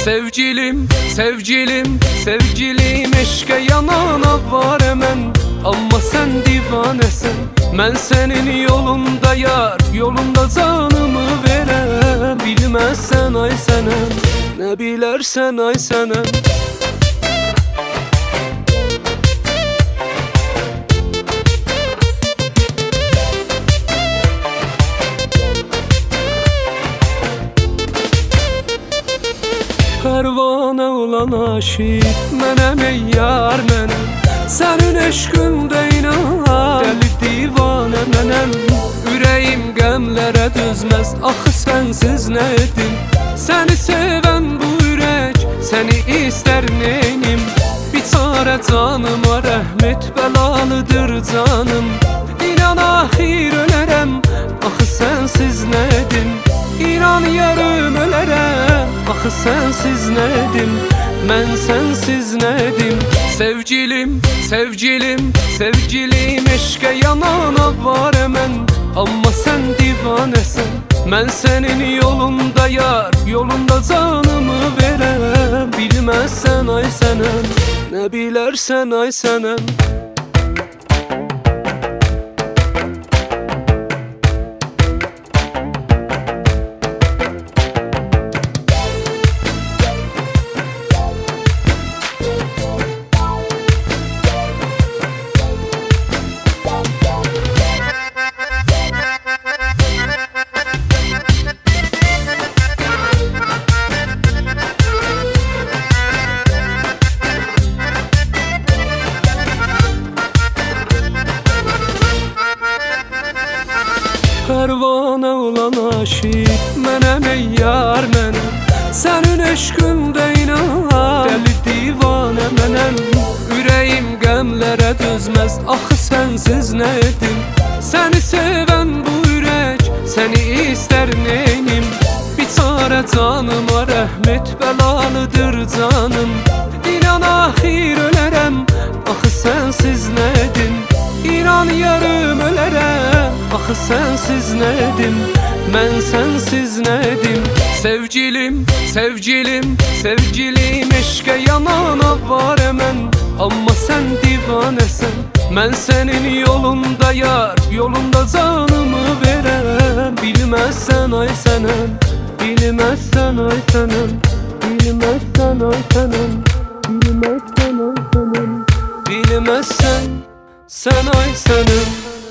Sevgilim, sevgilim, sevgilim, eşke yanana var hemen. Amma sen divanesen, mən senin yolunda yar, yolunda canımı verem. Bilmezsen ay senem, ne bilersen ay senem. Pervane olan aşık mənəm ey yar mənəm, sənin eşqində inan dəli divanə mənəm. Ürəyim qəmlərə düzməz, axı sənsiz nə edim? Səni sevən bu ürək, səni istər neynim? Biçarə canıma rəhmət bəlalıdır canım. İnan axir ölərəm, axı sənsiz nə edim? İnan yarım ölərəm, axı sənsiz nə edim? Mən sənsiz nə edim? Sevgilim, sevgilim, sevgilim, eşqə yanana var hemen. Amma sən divanəsən, mən sənin yolunda yar, yolunda canımı verəm. Bilməzsən ay sənəm, nə bilərsən ay sənəm. Pervane olan aşık mənəm ey yar mənəm, sənin eşqində inan dəli divanə mənəm. Ürəyim qəmlərə düzməz, axı sənsiz nə edim? Səni sevən bu ürək, səni istər neynim? Biçarə canıma rəhmət bəlalıdır canım. İnan axir ölərəm, axı sənsiz nə edim? İnan yarım ölərəm, axı sənsiz nə edim? Mən sənsiz nə edim? Sevgilim, sevgilim, sevgilim, eşqə yanana var hemen. Amma sən divanəsən, mən sənin yolunda yar, yolunda canımı verəm. Bilməzsən ay sənəm, bilməzsən ay sənəm, bilməzsən ay sənəm, bilməzsən ay sənəm, bilməzsən sən ay sənəm.